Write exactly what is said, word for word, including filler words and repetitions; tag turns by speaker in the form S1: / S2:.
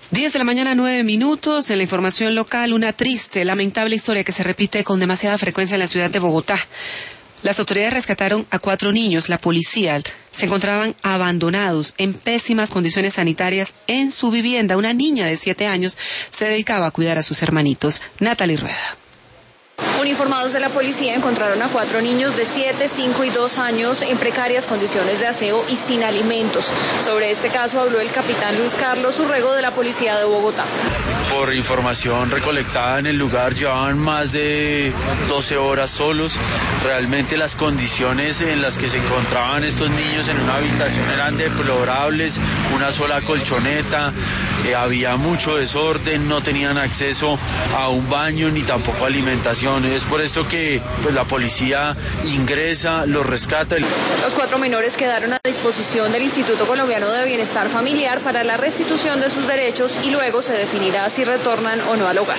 S1: diez de la mañana, nueve minutos. En la información local, una triste, lamentable historia que se repite con demasiada frecuencia en la ciudad de Bogotá. Las autoridades rescataron a cuatro niños. La policía se encontraban abandonados en pésimas condiciones sanitarias en su vivienda. Una niña de siete años se dedicaba a cuidar a sus hermanitos. Natalie Rueda.
S2: Uniformados de la policía encontraron a cuatro niños de siete, cinco y dos años en precarias condiciones de aseo y sin alimentos. Sobre este caso habló el capitán Luis Carlos Urrego de la Policía de Bogotá.
S3: Por información recolectada en el lugar, llevaban más de doce horas solos. Realmente las condiciones en las que se encontraban estos niños en una habitación eran deplorables, una sola colchoneta, eh, había mucho desorden, no tenían acceso a un baño ni tampoco alimentación. Es por esto que pues, la policía ingresa, los rescata.
S2: Los cuatro menores quedaron a disposición del Instituto Colombiano de Bienestar Familiar para la restitución de sus derechos y luego se definirá si retornan o no al hogar.